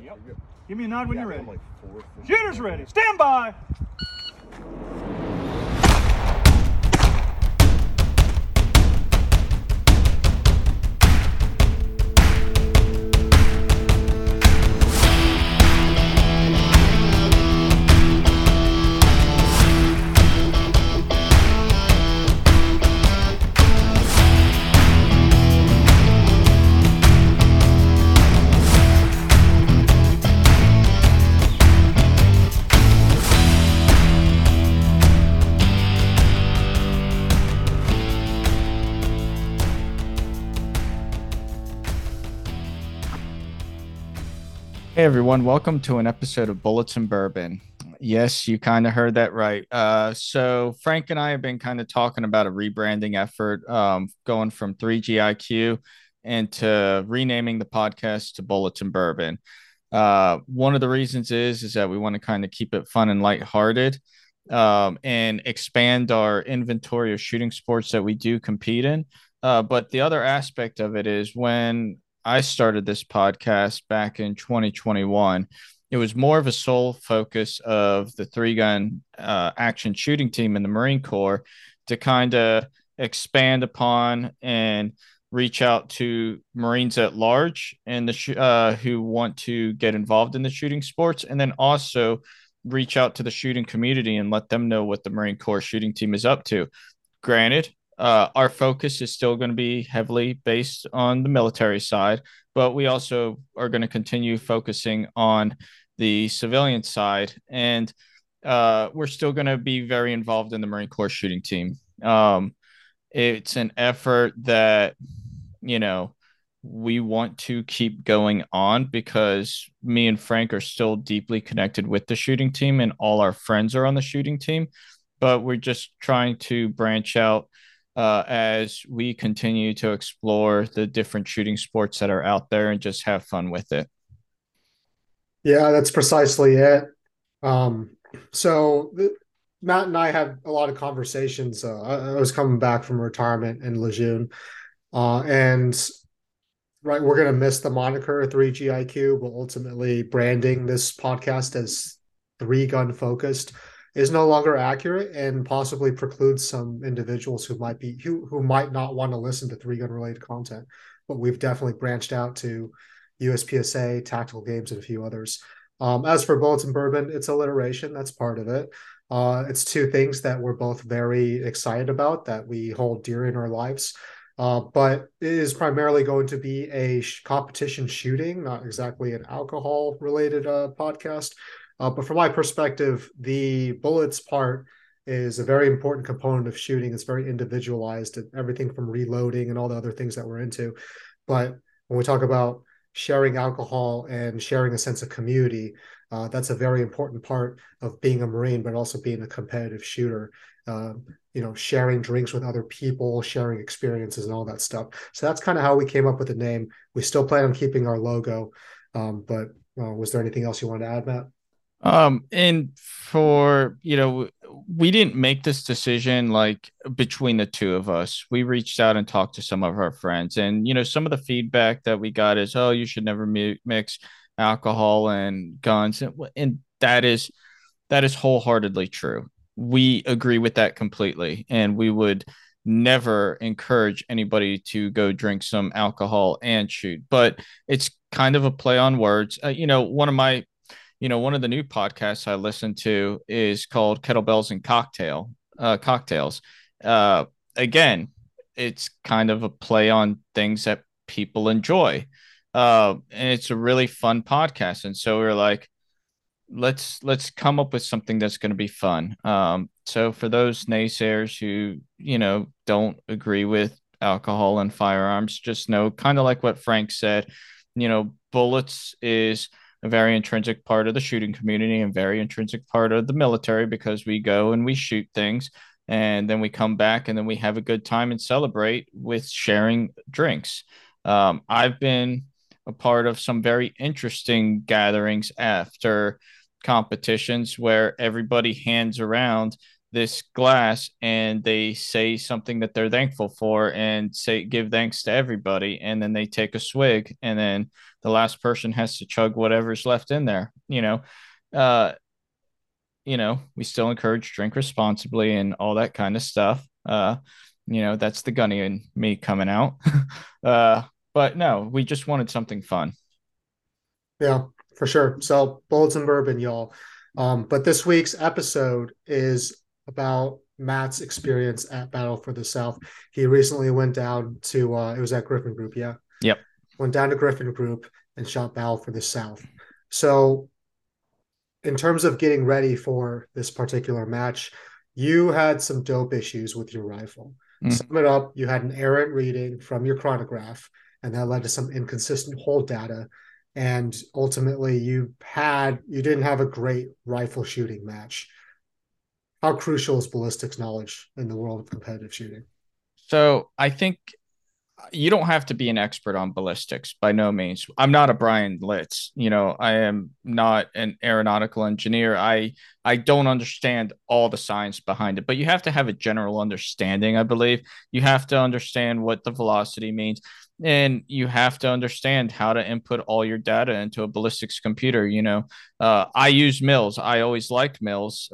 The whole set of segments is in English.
Yep. Give me a nod when you're Yeah, ready. I'm like fourth. Shooter's ready. Stand by. Hey everyone, welcome to an episode of Bullets and Bourbon. Yes, you kind of heard that right. So Frank and I have been kind of talking about a rebranding effort, going from 3GIQ and to renaming the podcast to Bullets and Bourbon. One of the reasons is that we want to kind of keep it fun and lighthearted, and expand our inventory of shooting sports that we do compete in. But the other aspect of it is when I started this podcast back in 2021, it was more of a sole focus of the three gun action shooting team in the Marine Corps to kind of expand upon and reach out to Marines at large and who want to get involved in the shooting sports, and then also reach out to the shooting community and let them know what the Marine Corps shooting team is up to. Granted, our focus is still going to be heavily based on the military side, but we also are going to continue focusing on the civilian side. And we're still going to be very involved in the Marine Corps shooting team. It's an effort that, you know, we want to keep going on because me and Frank are still deeply connected with the shooting team and all our friends are on the shooting team. But we're just trying to branch out as we continue to explore the different shooting sports that are out there and just have fun with it. Yeah, that's precisely it. Um, so Matt and I had a lot of conversations. I was coming back from retirement in Lejeune, and right, we're gonna miss the moniker 3GIQ, but ultimately branding this podcast as three gun focused is no longer accurate and possibly precludes some individuals who might not want to listen to three gun related content. But we've definitely branched out to USPSA, tactical games, and a few others. As for Bullets and Bourbon, it's alliteration. That's part of it. It's two things that we're both very excited about that we hold dear in our lives. But it is primarily going to be a competition shooting, not exactly an alcohol related podcast. But from my perspective, the bullets part is a very important component of shooting. It's very individualized, everything from reloading and all the other things that we're into. But when we talk about sharing alcohol and sharing a sense of community, that's a very important part of being a Marine, but also being a competitive shooter. Sharing drinks with other people, sharing experiences and all that stuff. So that's kind of how we came up with the name. We still plan on keeping our logo. But was there anything else you wanted to add, Matt? And for, we didn't make this decision like between the two of us. We reached out and talked to some of our friends, and, some of the feedback that we got is, oh, you should never mix alcohol and guns. And that is wholeheartedly true. We agree with that completely. And we would never encourage anybody to go drink some alcohol and shoot, but it's kind of a play on words. One of the new podcasts I listen to is called Kettlebells and Cocktails. Uh, Again, it's kind of a play on things that people enjoy. And it's a really fun podcast. And so we're like, let's come up with something that's going to be fun. So for those naysayers who, don't agree with alcohol and firearms, just know, kind of like what Frank said, bullets is a very intrinsic part of the shooting community and very intrinsic part of the military, because we go and we shoot things and then we come back and then we have a good time and celebrate with sharing drinks. I've been a part of some very interesting gatherings after competitions where everybody hands around this glass and they say something that they're thankful for and give thanks to everybody, and then they take a swig, and then the last person has to chug whatever's left in there. Uh, we still encourage drink responsibly and all that kind of stuff. That's the gunny in me coming out. uh, but no, we just wanted something fun. Yeah, for sure. So bullets and bourbon, y'all. But this week's episode is about Matt's experience at Battle for the South. He recently went down to it was at Griffin Group, yeah. Yep. Went down to Griffin Group and shot Battle for the South. So in terms of getting ready for this particular match, you had some dope issues with your rifle. Mm. Sum it up, you had an errant reading from your chronograph, and that led to some inconsistent hold data. And ultimately, you didn't have a great rifle shooting match. How crucial is ballistics knowledge in the world of competitive shooting? So I think you don't have to be an expert on ballistics by no means. I'm not a Brian Litz. I am not an aeronautical engineer. I don't understand all the science behind it, but you have to have a general understanding, I believe. You have to understand what the velocity means, and you have to understand how to input all your data into a ballistics computer. I use mills. I always liked mills.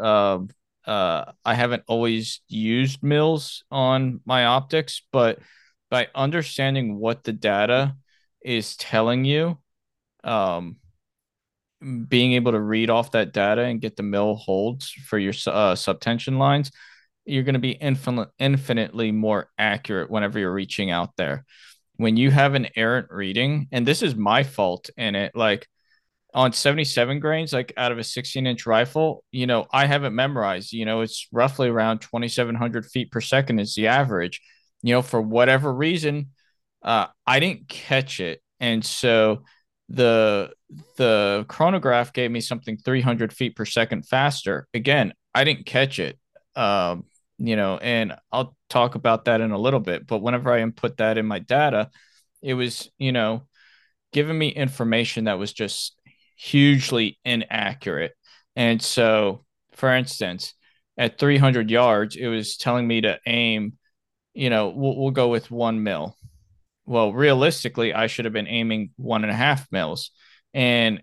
I haven't always used mills on my optics, but by understanding what the data is telling you, um, being able to read off that data and get the mill holds for your subtension lines, you're going to be infinitely more accurate whenever you're reaching out there. When you have an errant reading, and this is my fault in it, like on 77 grains, like out of a 16-inch rifle, I haven't memorized, it's roughly around 2,700 feet per second is the average. For whatever reason, I didn't catch it. And so the chronograph gave me something 300 feet per second faster. Again, I didn't catch it. And I'll talk about that in a little bit. But whenever I input that in my data, it was, giving me information that was just hugely inaccurate. And so, for instance, at 300 yards, it was telling me to aim, we'll go with 1 mil. Well, realistically, I should have been aiming 1.5 mils. And,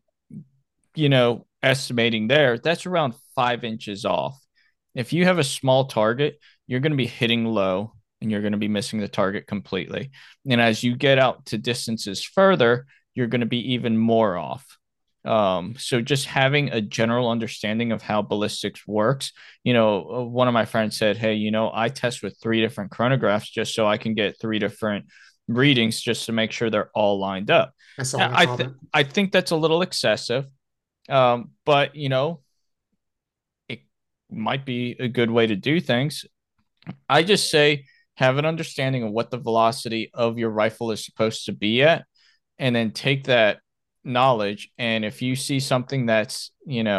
estimating there, that's around 5 inches off. If you have a small target, you're going to be hitting low and you're going to be missing the target completely. And as you get out to distances further, you're going to be even more off. So just having a general understanding of how ballistics works, one of my friends said, hey, I test with 3 different chronographs just so I can get 3 different readings just to make sure they're all lined up. I think that's a little excessive. But it might be a good way to do things. I just say have an understanding of what the velocity of your rifle is supposed to be at, and then take that knowledge. And if you see something that's,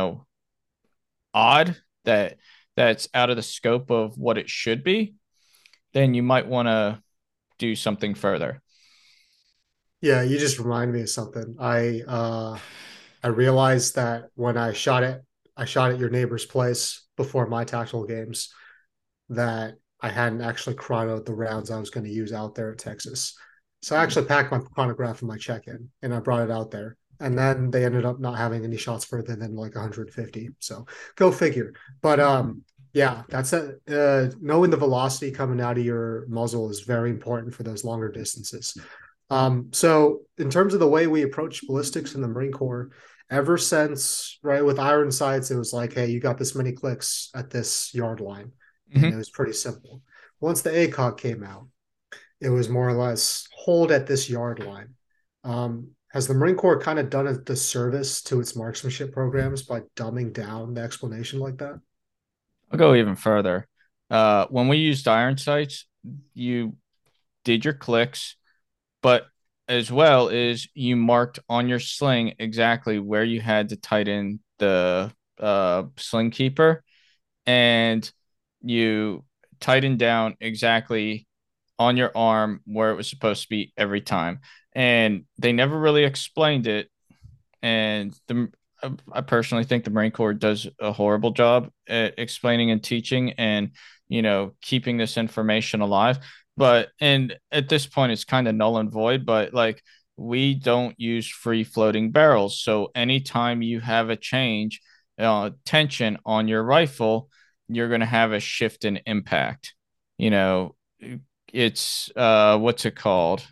odd, that's out of the scope of what it should be, then you might want to do something further. Yeah, you just remind me of something. I realized that when I shot at your neighbor's place before my tactical games, that I hadn't actually chronoed the rounds I was going to use out there at Texas. So I actually packed my chronograph in my check-in and I brought it out there. And then they ended up not having any shots further than like 150. So go figure. But yeah, that's knowing the velocity coming out of your muzzle is very important for those longer distances. So in terms of the way we approach ballistics in the Marine Corps, ever since, right, with iron sights, it was like, hey, you got this many clicks at this yard line. And it was pretty simple. Once the ACOG came out, it was more or less hold at this yard line. Has the Marine Corps kind of done a disservice to its marksmanship programs by dumbing down the explanation like that? I'll go even further. When we used iron sights, you did your clicks, but as well as you marked on your sling exactly where you had to tighten the sling keeper, and you tightened down exactly on your arm where it was supposed to be every time. And they never really explained it. And I personally think the Marine Corps does a horrible job at explaining and teaching and, keeping this information alive. And at this point, it's kind of null and void. But like we don't use free floating barrels. So anytime you have a change tension on your rifle, you're going to have a shift in impact. You know, it's what's it called?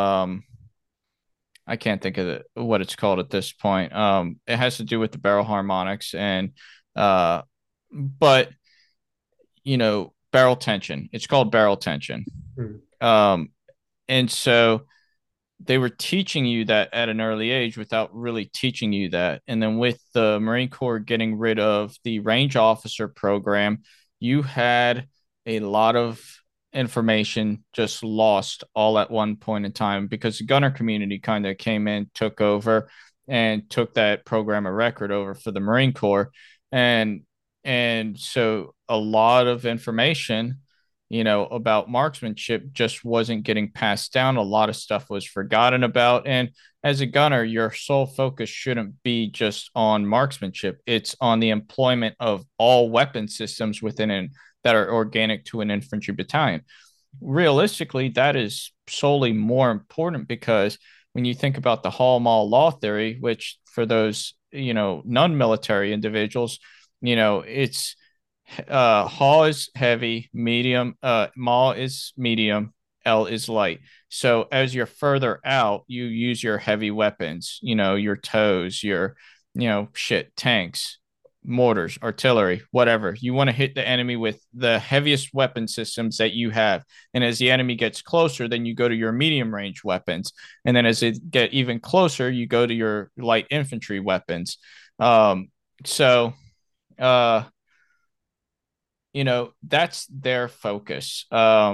I can't think of what it's called at this point. It has to do with the barrel harmonics and uh, but barrel tension. It's called barrel tension. Hmm. Um, and so they were teaching you that at an early age without really teaching you that. And then with the Marine Corps getting rid of the range officer program, you had a lot of information just lost all at one point in time because the gunner community kind of came in, took over, and took that program of record over for the Marine Corps. And so a lot of information about marksmanship just wasn't getting passed down. A lot of stuff was forgotten about. And as a gunner, your sole focus shouldn't be just on marksmanship. It's on the employment of all weapon systems that are organic to an infantry battalion. Realistically, that is solely more important because when you think about the Hall-Mall law theory, which for those, non-military individuals, it's Hall is heavy, medium, Maul is medium, L is light. So as you're further out, you use your heavy weapons, your toes, your, tanks, mortars, artillery, whatever. You want to hit the enemy with the heaviest weapon systems that you have. And as the enemy gets closer, then you go to your medium range weapons. And then as it get even closer, you go to your light infantry weapons. So uh that's their focus.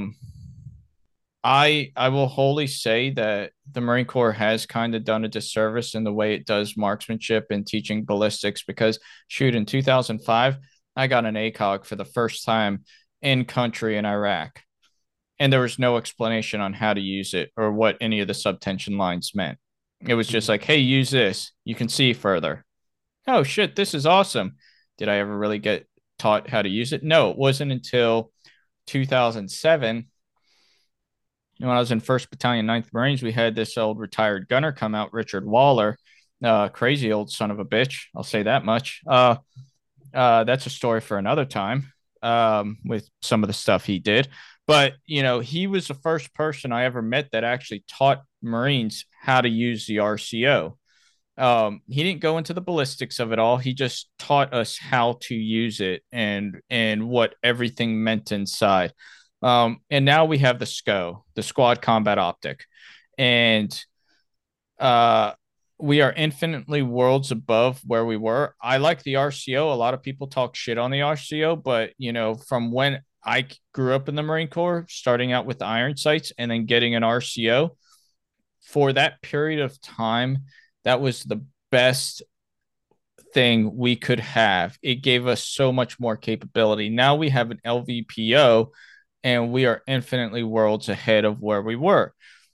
I will wholly say that the Marine Corps has kind of done a disservice in the way it does marksmanship and teaching ballistics because shoot, in 2005 I got an ACOG for the first time in country in Iraq, and there was no explanation on how to use it or what any of the subtension lines meant. It was just like, hey, use this, you can see further. Oh shit, this is awesome. Did I ever really get taught how to use it? No, it wasn't until 2007 when I was in 1st Battalion, 9th Marines. We had this old retired gunner come out, Richard Waller, crazy old son of a bitch. I'll say that much. That's a story for another time with some of the stuff he did. But, he was the first person I ever met that actually taught Marines how to use the RCO. He didn't go into the ballistics of it all. He just taught us how to use it and what everything meant inside. And now we have the SCO, the Squad Combat Optic, and uh, we are infinitely worlds above where we were. I like the RCO. A lot of people talk shit on the RCO, but from when I grew up in the Marine Corps, starting out with iron sights and then getting an RCO for that period of time, that was the best thing we could have. It gave us so much more capability. Now we have an LVPO and we are infinitely worlds ahead of where we were.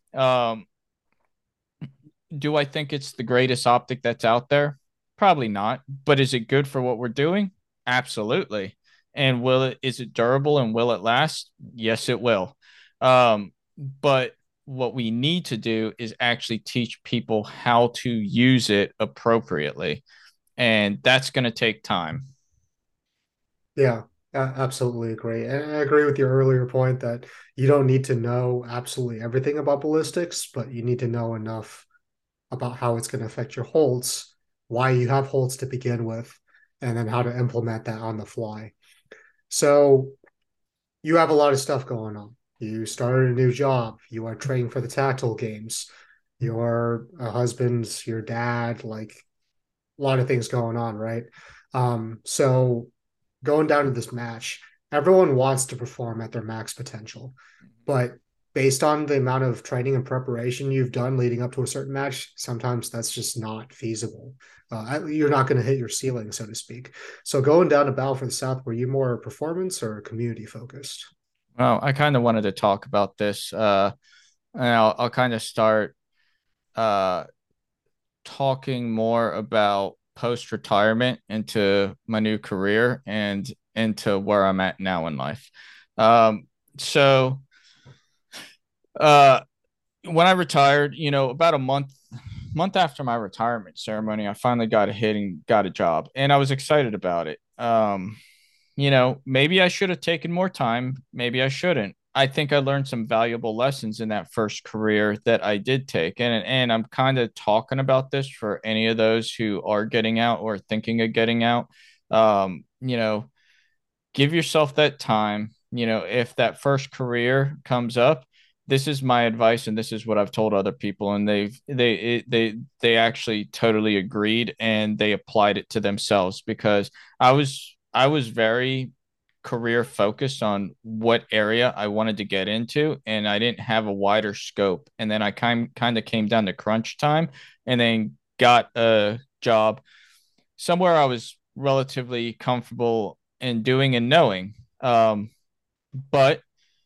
Do I think it's the greatest optic that's out there? Probably not. But is it good for what we're doing? Absolutely. And is it durable and will it last? Yes, it will. But what we need to do is actually teach people how to use it appropriately. And that's going to take time. Yeah, absolutely agree. And I agree with your earlier point that you don't need to know absolutely everything about ballistics, but you need to know enough about how it's going to affect your holds, why you have holds to begin with, and then how to implement that on the fly. So you have a lot of stuff going on. You started a new job. You are training for the tactical games. You're a husband, your dad, like a lot of things going on, right? So going down to this match, everyone wants to perform at their max potential, but based on the amount of training and preparation you've done leading up to a certain match, sometimes that's just not feasible. You're not going to hit your ceiling, so to speak. So going down to Battle for the South, were you more performance or community focused? Well, I kind of wanted to talk about this. And I'll kind of start uh, talking more about post retirement into my new career and into where I'm at now in life. So, uh, when I retired, about a month after my retirement ceremony, I finally got a hit and got a job, and I was excited about it. Maybe I should have taken more time, maybe I shouldn't. I think I learned some valuable lessons in that first career that I did take. And I'm kind of talking about this for any of those who are getting out or thinking of getting out. Um, you know, give yourself that time. If that first career comes up, this is my advice, and this is what I've told other people, and they actually totally agreed, and they applied it to themselves, because I was very career focused on what area I wanted to get into, and I didn't have a wider scope. And then I kind of came down to crunch time, and then got a job somewhere I was relatively comfortable in doing and knowing. But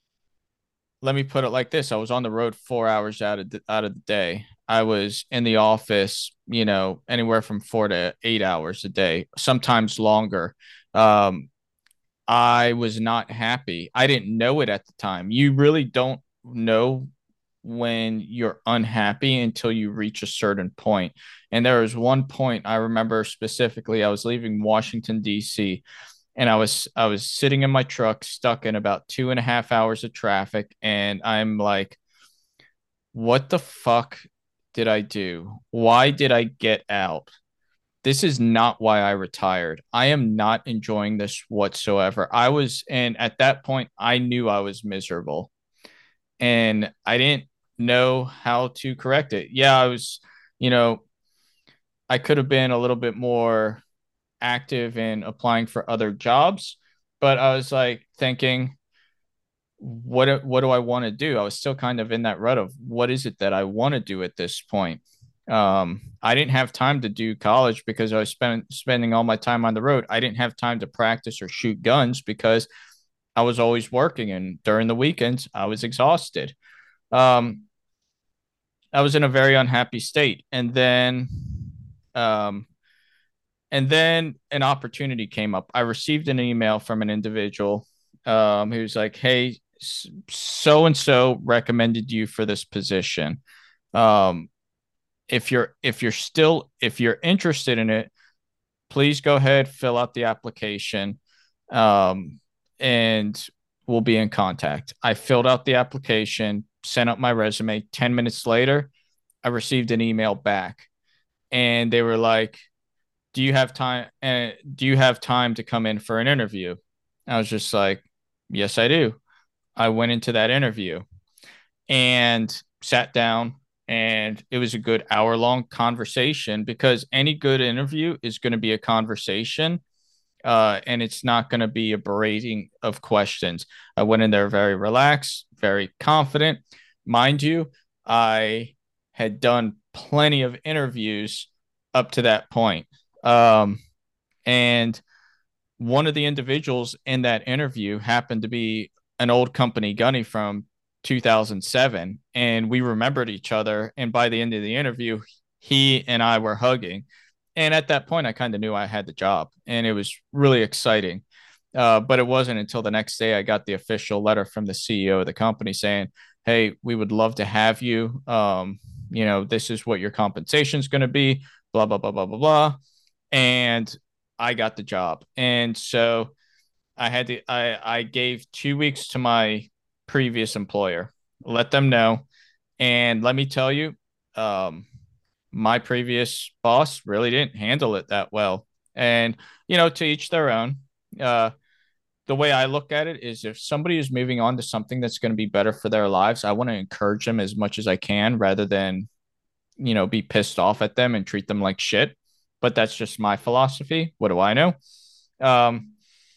let me put it like this: I was on the road 4 hours out of the day. I was in the office, anywhere from 4 to 8 hours a day, sometimes longer. Um, I was not happy. I didn't know it at the time. You really don't know when you're unhappy until you reach a certain point. And there was one point I remember specifically. I was leaving Washington, D.C., and I was sitting in my truck, stuck in about 2.5 hours of traffic, and I'm like, what the fuck did I do? Why did I get out? This is not why I retired. I am not enjoying this whatsoever. And at that point, I knew I was miserable, and I didn't know how to correct it. Yeah, you know, I could have been a little bit more active in applying for other jobs, but I was like thinking, what do I want to do? I was still kind of in that rut of what is it that I want to do at this point. I didn't have time to do college because I was spending all my time on the road. I didn't have time to practice or shoot guns because I was always working, and during the weekends I was exhausted. Um, I was in a very unhappy state, um, and then an opportunity came up. I received an email from an individual, who's like, "Hey, so and so recommended you for this position. Um, if you're interested in it, please go ahead, fill out the application, um, and we'll be in contact." I filled out the application, sent out my resume. 10 minutes later, I received an email back, and they were like, "Do you have time? Do you have time to come in for an interview?" I was just like, "Yes, I do." I went into that interview and sat down, and it was a good hour-long conversation, because any good interview is going to be a conversation, and it's not going to be a berating of questions. I went in there very relaxed, very confident. Mind you, I had done plenty of interviews up to that point. Um, and one of the individuals in that interview happened to be an old company gunny from 2007, and we remembered each other. And by the end of the interview, he and I were hugging. And at that point, I kind of knew I had the job, and it was really exciting. But it wasn't until the next day I got the official letter from the CEO of the company saying, "Hey, we would love to have you. This is what your compensation is going to be, blah, blah, blah, blah, blah, blah." And I got the job. And so I gave 2 weeks to my previous employer, let them know. And let me tell you, um, my previous boss really didn't handle it that well. And, to each their own. Uh, the way I look at it is, if somebody is moving on to something that's going to be better for their lives, I want to encourage them as much as I can, rather than, be pissed off at them and treat them like shit. But that's just my philosophy. What do I know? Um,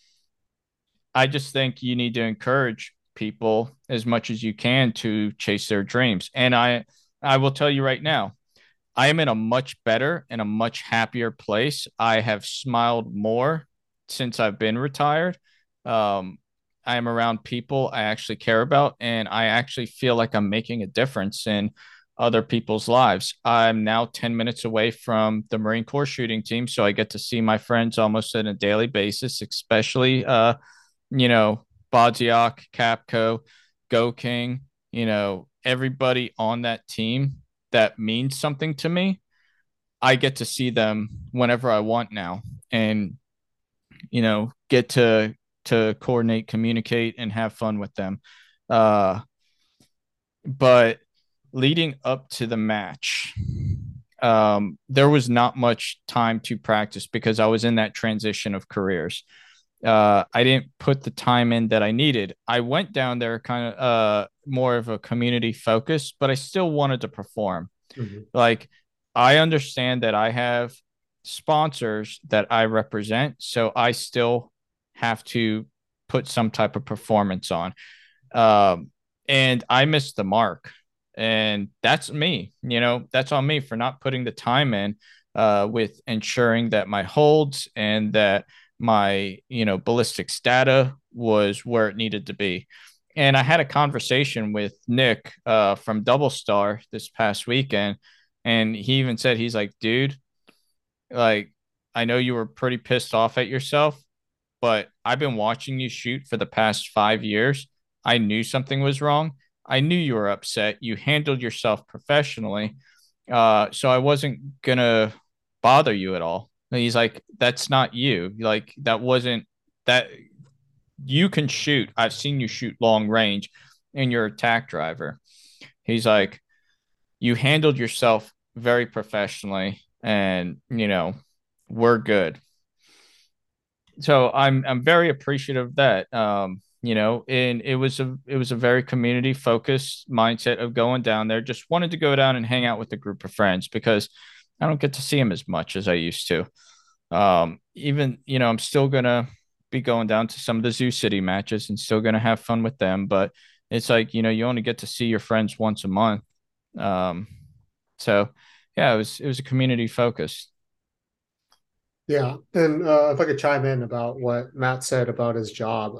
I just think you need to encourage people as much as you can to chase their dreams. And I will tell you right now, I am in a much better and a much happier place. I have smiled more since I've been retired. Um, I am around people I actually care about, and I actually feel like I'm making a difference in other people's lives. I'm now 10 minutes away from the Marine Corps shooting team, so I get to see my friends almost on a daily basis, especially you know, Bodziak, Capco, Go King, everybody on that team that means something to me, I get to see them whenever I want now, and get to coordinate, communicate, and have fun with them. Uh, but leading up to the match, there was not much time to practice because I was in that transition of careers. I didn't put the time in that I needed. I went down there kind of more of a community focus, but I still wanted to perform. Mhm. Like, I understand that I have sponsors that I represent, so I still have to put some type of performance on. Um, and I missed the mark. And that's me, that's on me for not putting the time in with ensuring that my holds and that my, ballistics data was where it needed to be. And I had a conversation with Nick from Double Star this past weekend. And he even said, he's like, dude, like, I know you were pretty pissed off at yourself, but I've been watching you shoot for the past 5 years. I knew something was wrong. I knew you were upset. You handled yourself professionally. So I wasn't gonna bother you at all. And he's like, that's not you. Like, that wasn't that you can shoot. I've seen you shoot long range and you're a tack driver. He's like, you handled yourself very professionally and we're good. So I'm very appreciative of that. And it was a very community focused mindset of going down there. Just wanted to go down and hang out with a group of friends because I don't get to see them as much as I used to. Even I'm still gonna be going down to some of the Zoo City matches and still gonna have fun with them, but it's like you only get to see your friends once a month. Um, so yeah, it was a community focus. Yeah, and if I could chime in about what Matt said about his job,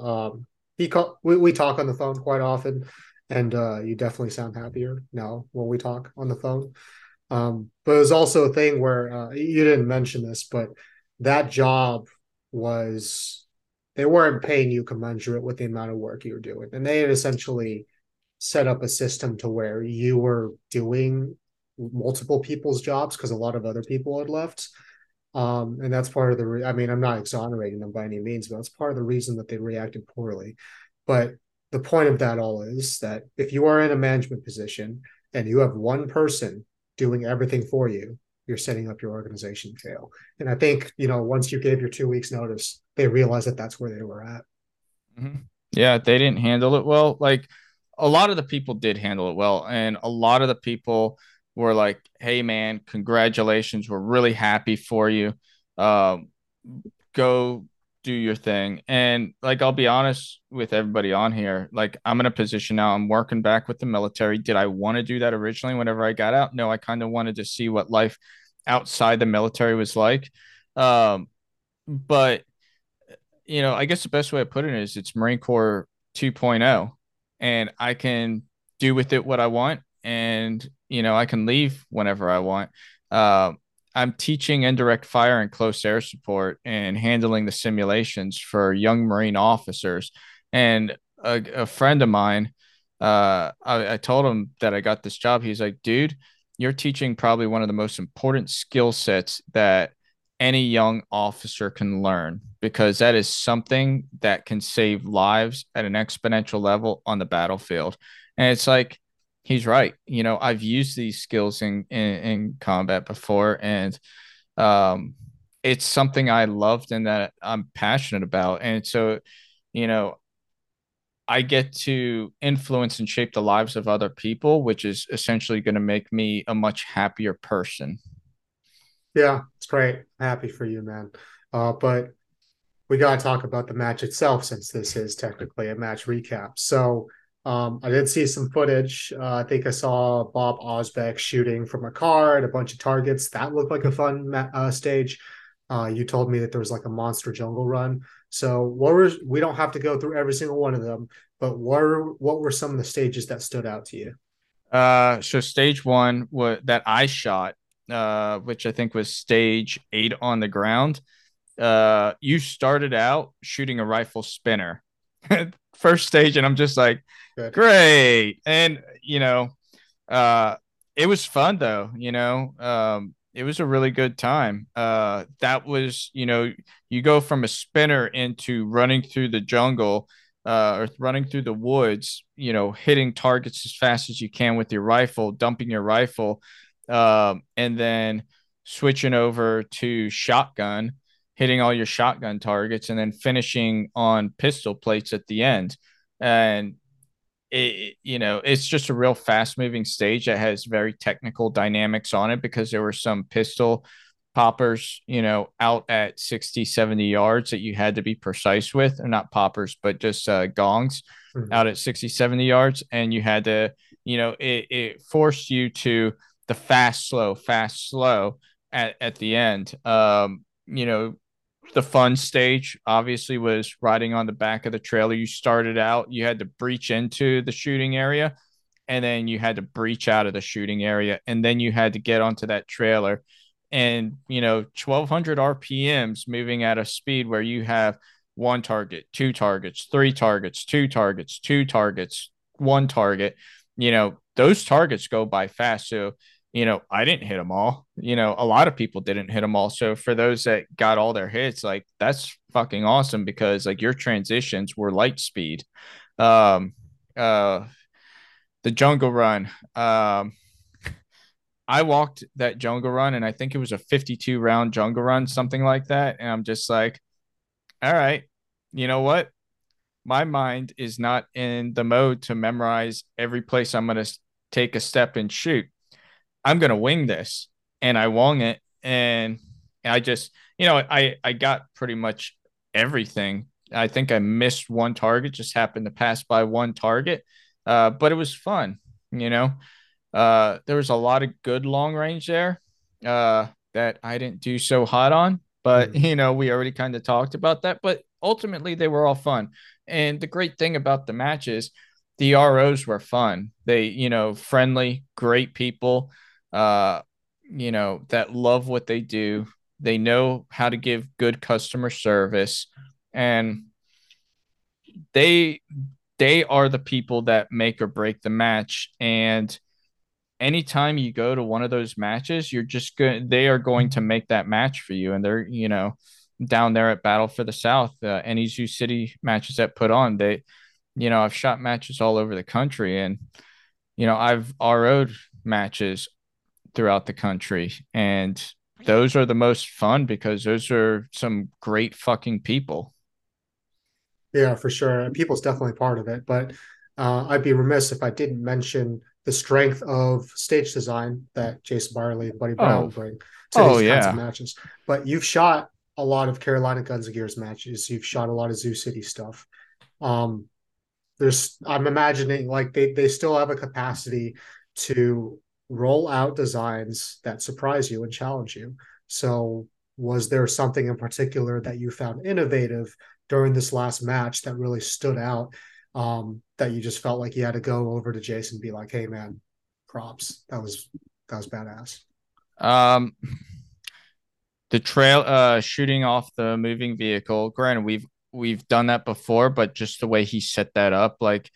we talk on the phone quite often, and you definitely sound happier now when we talk on the phone. But it was also a thing where you didn't mention this, but that job was they weren't paying you commensurate with the amount of work you were doing, and they had essentially set up a system to where you were doing multiple people's jobs because a lot of other people had left. And that's part of I mean, I'm not exonerating them by any means, but that's part of the reason that they reacted poorly. But the point of that all is that if you are in a management position and you have one person doing everything for you, you're setting up your organization to fail. And I think, once you gave your 2 weeks notice, they realized that that's where they were at. Mhm. Yeah, they didn't handle it well. Like, a lot of the people did handle it well, and a lot of the people were like, "Hey, man, congratulations! We're really happy for you. Um, go do your thing." And like, I'll be honest with everybody on here. Like, I'm in a position now. I'm working back with the military. Did I want to do that originally? Whenever I got out, no. I kind of wanted to see what life outside the military was like. But I guess the best way to put it is it's Marine Corps 2.0, and I can do with it what I want, and I can leave whenever I want. Uh, I'm teaching indirect fire and close air support and handling the simulations for young Marine officers. And a friend of mine, I told him that I got this job. He's like, dude, you're teaching probably one of the most important skill sets that any young officer can learn because that is something that can save lives at an exponential level on the battlefield. And it's like, he's right. I've used these skills in combat before, and um, it's something I loved and that I'm passionate about. And so, you know, I get to influence and shape the lives of other people, which is essentially going to make me a much happier person. Yeah, it's great. Happy for you, man. But we got to talk about the match itself since this is technically a match recap. So I did see some footage. I think I saw Bob Osbeck shooting from a car at a bunch of targets. That looked like a fun stage. You told me that there was like a monster jungle run. So we don't have to go through every single one of them, but what were some of the stages that stood out to you? So stage one that I shot, which I think was stage 8 on the ground. You started out shooting a rifle spinner first stage, and I'm just like, Good. great. And uh, it was fun though, it was a really good time. That was, you go from a spinner into running through the jungle, or running through the woods, hitting targets as fast as you can with your rifle, dumping your rifle, and then switching over to shotgun, hitting all your shotgun targets, and then finishing on pistol plates at the end. And it's just a real fast moving stage that has very technical dynamics on it because there were some pistol poppers, out at 60, 70 yards that you had to be precise with, or not poppers, but just gongs Mhm. out at 60, 70 yards. And you had to, it forced you to the fast, slow at the end. The fun stage obviously was riding on the back of the trailer. You started out, you had to breach into the shooting area, and then you had to breach out of the shooting area, and then you had to get onto that trailer. And 1200 RPMs moving at a speed where you have one target, two targets, three targets, two targets, two targets, one target. Those targets go by fast. So I didn't hit them all. A lot of people didn't hit them all. So for those that got all their hits, like that's fucking awesome because like your transitions were light speed. Um, uh, the jungle run. I walked that jungle run and I think it was a 52 round jungle run, something like that. And I'm just like, all right, you know what? My mind is not in the mode to memorize every place I'm going to take a step and shoot. I'm gonna wing this, and I wung it, and I just, I got pretty much everything. I think I missed one target, just happened to pass by one target, but it was fun. There was a lot of good long range there, that I didn't do so hot on, but Mhm. we already kind of talked about that. But ultimately, they were all fun, and the great thing about the matches, the ROs were fun. They, friendly, great people, uh, that love what they do. They know how to give good customer service, and they they are the people that make or break the match. And anytime you go to one of those matches, you're just good. They are going to make that match for you, and they're down there at Battle for the South. Any Zoo City matches that put on, I've shot matches all over the country, and I've RO'd matches throughout the country, and those are the most fun because those are some great fucking people. Yeah, for sure. And people's definitely part of it. But I'd be remiss if I didn't mention the strength of stage design that Jason Byerly and Buddy Brown Oh, bring to oh these kinds of yeah. matches. But you've shot a lot of Carolina Guns and Gears matches. You've shot a lot of Zoo City stuff. Um, I'm imagining like they still have a capacity to roll out designs that surprise you and challenge you. So was there something in particular that you found innovative during this last match that really stood out, that you just felt like you had to go over to Jason and be like, hey man, props. That was badass. Um, the trail, shooting off the moving vehicle. Granted, we've done that before, but just the way he set that up, like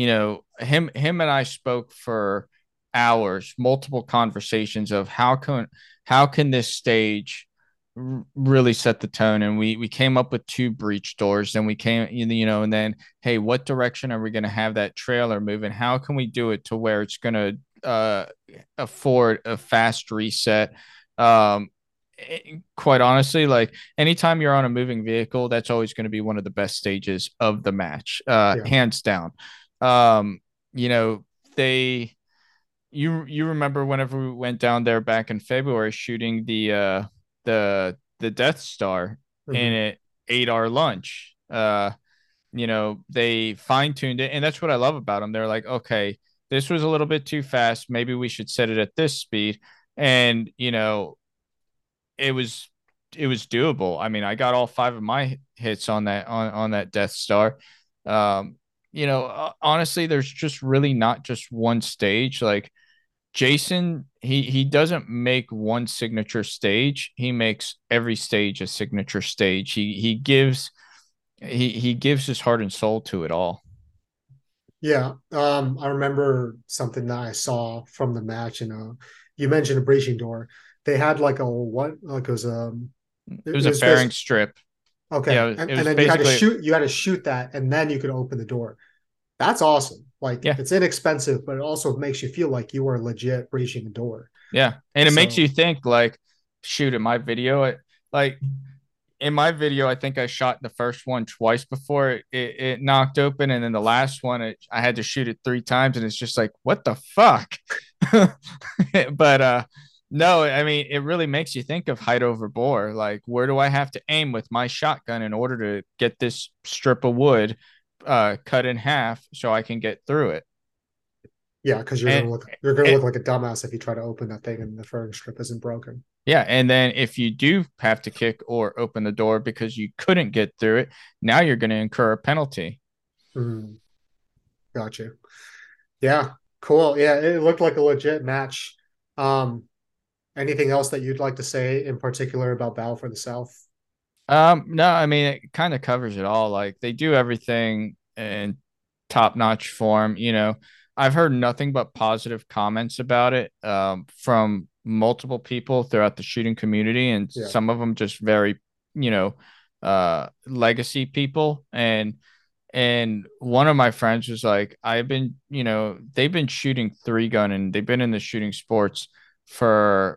him and I spoke for hours, multiple conversations of how can this stage really set the tone. And we came up with two breach doors. Then we came, and then, hey, what direction are we going to have that trailer moving? How can we do it to where it's going to afford a fast reset? um Quite honestly, like anytime you're on a moving vehicle, that's always going to be one of the best stages of the match, Yeah. hands down. um you know they you remember whenever we went down there back in February shooting the Death Star in Mm-hmm. it, ate our lunch. They fine-tuned it, and that's what I love about them. They're like, okay, this was a little bit too fast, maybe we should set it at this speed. And it was it was doable. I mean, I got all five of my hits on that Death Star. Honestly, there's just really not just one stage. Like Jason, he doesn't make one signature stage. He makes every stage a signature stage. He gives his heart and soul to it all. Yeah. I remember something that I saw from the match, and you mentioned a breaching door. They had like a what like It it was a was fairing basically strip. okay. Yeah, it And was then basically, you had to shoot that, and then you could open the door. That's awesome. Like yeah, it's inexpensive, but it also makes you feel like you are legit breaching a door. yeah. And it makes you So think like, shoot, in my video, like in my video, I think I shot the first one twice before it knocked open. And then the last one, I had to shoot it three times. And it's just like, what the fuck? But no, I mean, it really makes you think of height over bore. Like, where do I have to aim with my shotgun in order to get this strip of wood cut in half so I can get through it? yeah, because And, you're gonna and look like a dumbass if you try to open that thing and the furring strip isn't broken. yeah, and then if you do have to kick or open the door because you couldn't get through it, now you're going to incur a penalty. Mm, got you. Yeah, cool. Yeah, it looked like a legit match. Um, Anything else that you'd like to say in particular about Battle for the South? No, I mean it kind of covers it all. Like they do everything in top-notch form. I've heard nothing but positive comments about it from multiple people throughout the shooting community, and Yeah. some of them just very, legacy people. And one of my friends was like, they've been shooting three gun and they've been in the shooting sports for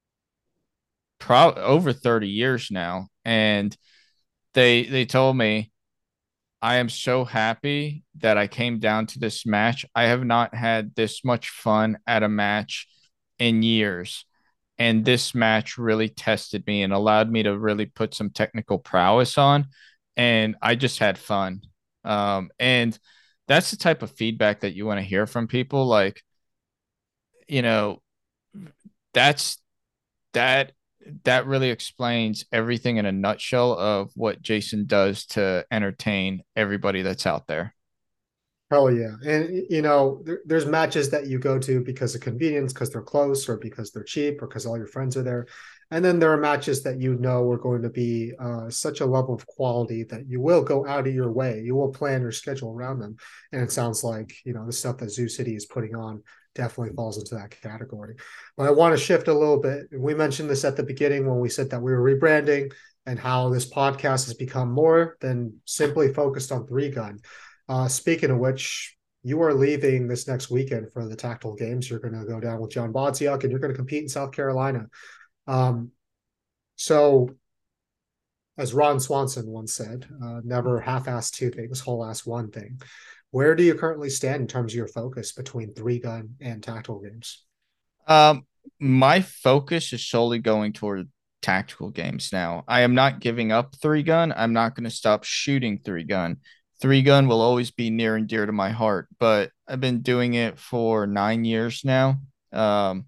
over 30 years now. And they told me, I am so happy that I came down to this match. I have not had this much fun at a match in years. And this match really tested me and allowed me to really put some technical prowess on. And I just had fun. And that's the type of feedback that you want to hear from people. Like, you know, that's that that really explains everything in a nutshell of what Jason does to entertain everybody that's out there. Hell yeah. And there's matches that you go to because of convenience, because they're close, or because they're cheap, or because all your friends are there. And then there are matches that you know are going to be such a level of quality that you will go out of your way. You will plan your schedule around them. And it sounds like, the stuff that Zoo City is putting on definitely falls into that category. But I want to shift a little bit. We mentioned this at the beginning when we said that we were rebranding and how this podcast has become more than simply focused on three gun. Speaking of which, you are leaving this next weekend for the Tactical Games. You're going to go down with John Bodziak and you're going to compete in South Carolina. Um, so, as Ron Swanson once said, never half ass two things, whole ass one thing. Where do you currently stand in terms of your focus between three gun and tactical games? Um, my focus is solely going toward tactical games now. I am not giving up three gun. I'm not going to stop shooting three gun. Three gun will always be near and dear to my heart, but I've been doing it for 9 years now. Um,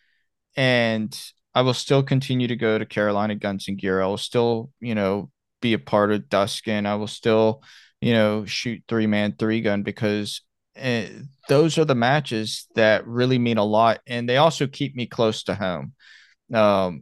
and I will still continue to go to Carolina Guns and Gear. I will still, be a part of Duskin. I will still, shoot three-man three gun because uh, those are the matches that really mean a lot, and they also keep me close to home. Um,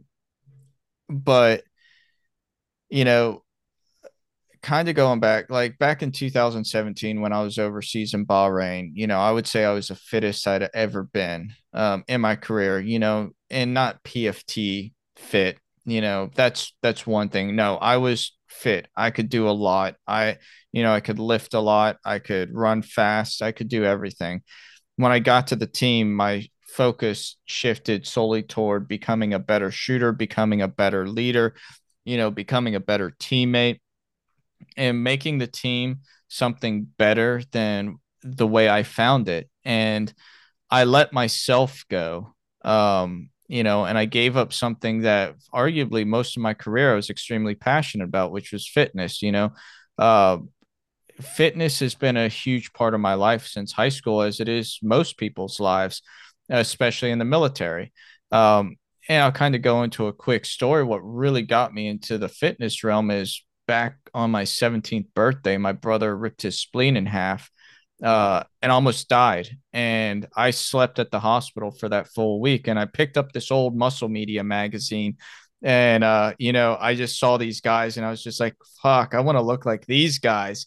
but you know, kind of going back, like back in 2017 when I was overseas in Bahrain, I would say I was the fittest I'd ever been in my career, and not PFT fit. That's one thing. No, I was fit. I could do a lot. I could lift a lot. I could run fast. I could do everything. When I got to the team, my focus shifted solely toward becoming a better shooter, becoming a better leader, becoming a better teammate and making the team something better than the way I found it. And I let myself go. And I gave up something that arguably most of my career I was extremely passionate about, which was fitness. Uh, Fitness has been a huge part of my life since high school, as it is most people's lives, especially in the military. Um, and I'll kind of go into a quick story. What really got me into the fitness realm is back on my 17th birthday, my brother ripped his spleen in half and almost died. And I slept at the hospital for that full week. And I picked up this old Muscle Media magazine. And, I just saw these guys and I was just like, fuck, I want to look like these guys.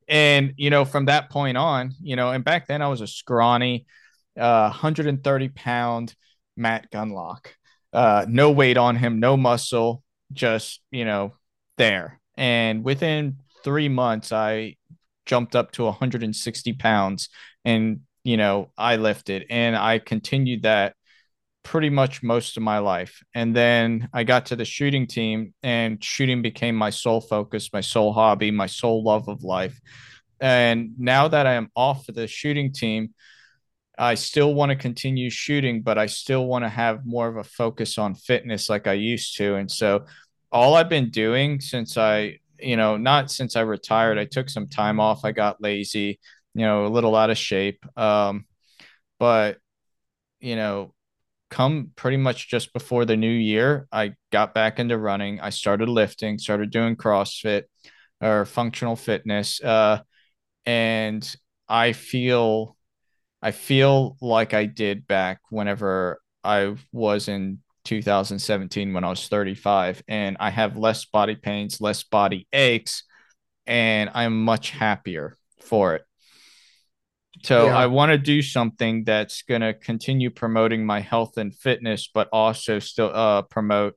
And, from that point on, and back then I was a scrawny, 130-pound Matt Gunlock. No weight on him, no muscle, just, there. And within 3 months, I jumped up to 160 pounds and, I lifted and I continued that pretty much most of my life. And then I got to the shooting team, and shooting became my sole focus, my sole hobby, my sole love of life. And now that I am off of the shooting team, I still want to continue shooting, but I still want to have more of a focus on fitness like I used to. And so all I've been doing since not since I retired, I took some time off. I got lazy, a little out of shape. But, you know, come pretty much just before the new year, I got back into running. I started lifting, started doing CrossFit or functional fitness. And I feel I feel like I did back whenever I was in 2017 when I was 35, and I have less body pains, less body aches, and I'm much happier for it. So I Yeah. want to do something that's going to continue promoting my health and fitness, but also still promote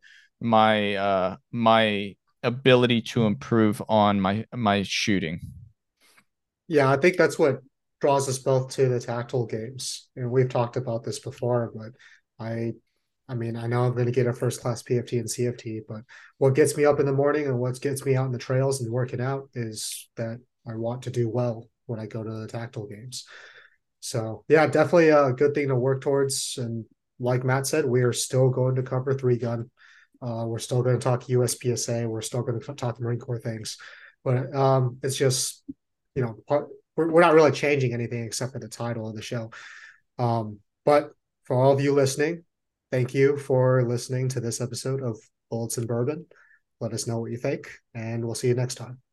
my ability to improve on my shooting. Yeah, I think that's what draws us both to the tactile games. And we've talked about this before, but I I mean, I know I'm going to get a first class PFT and CFT, but what gets me up in the morning and what gets me out in the trails and working out is that I want to do well when I go to the tactile games. So yeah, definitely a good thing to work towards. And like Matt said, we are still going to cover three gun. We're still going to talk USPSA. We're still going to talk Marine Corps things, but it's just, you know, we're not really changing anything except for the title of the show. But for all of you listening, thank you for listening to this episode of Bullets and Bourbon. Let us know what you think, and we'll see you next time.